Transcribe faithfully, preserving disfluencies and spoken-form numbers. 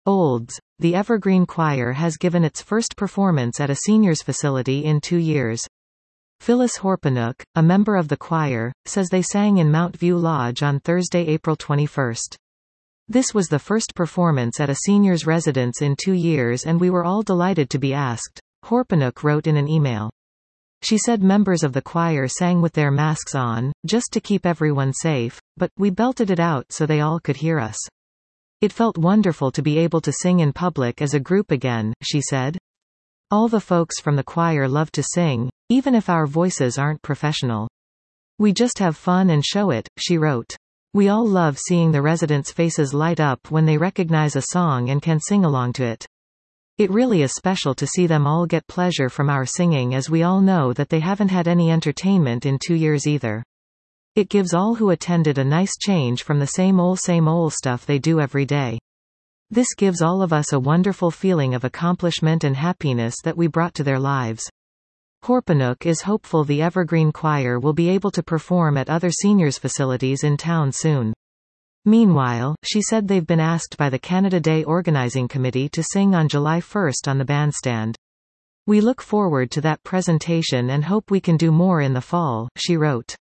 Olds. The Evergreen Choir has given its first performance at a seniors facility in two years. Phyllis Horpenook, a member of the choir, says they sang in Mount View Lodge on Thursday, April twenty-first. This was the first performance at a seniors residence in two years and we were all delighted to be asked, Horpenook wrote in an email. She said members of the choir sang with their masks on, just to keep everyone safe, but we belted it out so they all could hear us. It felt wonderful to be able to sing in public as a group again, she said. All the folks from the choir love to sing, even if our voices aren't professional. We just have fun and show it, she wrote. We all love seeing the residents' faces light up when they recognize a song and can sing along to it. It really is special to see them all get pleasure from our singing, as we all know that they haven't had any entertainment in two years either. It gives all who attended a nice change from the same ol' same ol' stuff they do every day. This gives all of us a wonderful feeling of accomplishment and happiness that we brought to their lives. Horpenook is hopeful the Evergreen Choir will be able to perform at other seniors facilities in town soon. Meanwhile, she said they've been asked by the Canada Day Organizing Committee to sing on July first on the bandstand. We look forward to that presentation and hope we can do more in the fall, she wrote.